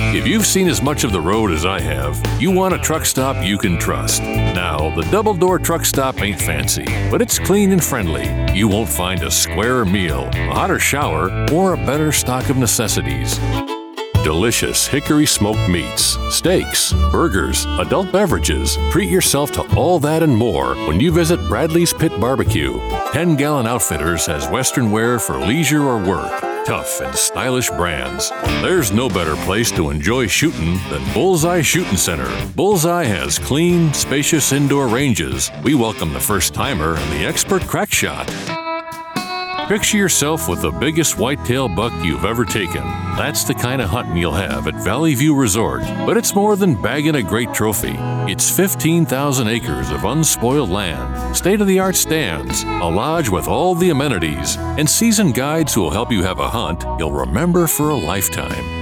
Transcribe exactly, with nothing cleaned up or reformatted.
If you've seen as much of the road as I have, you want a truck stop you can trust. Now, the Double Door Truck Stop ain't fancy, but it's clean and friendly. You won't find a squarer meal, a hotter shower, or a better stock of necessities. Delicious hickory smoked meats, steaks, burgers, adult beverages. Treat yourself to all that and more when you visit Bradley's Pit Barbecue. ten Gallon Outfitters has Western wear for leisure or work. Tough and stylish brands. There's no better place to enjoy shooting than Bullseye Shooting Center. Bullseye has clean, spacious indoor ranges. We welcome the first-timer and the expert crack shot. Picture yourself with the biggest whitetail buck you've ever taken. That's the kind of hunting you'll have at Valley View Resort. But it's more than bagging a great trophy. It's fifteen thousand acres of unspoiled land, state-of-the-art stands, a lodge with all the amenities, and seasoned guides who will help you have a hunt you'll remember for a lifetime.